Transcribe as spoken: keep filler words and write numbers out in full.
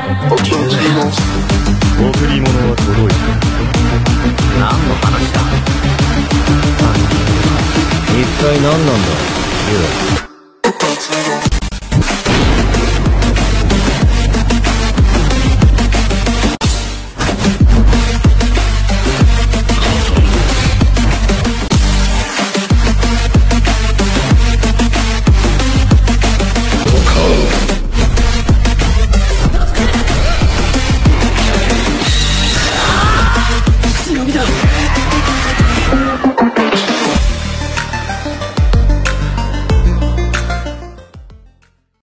贈り物は届いた。 何の話だ。一体何なんだ、ユウ。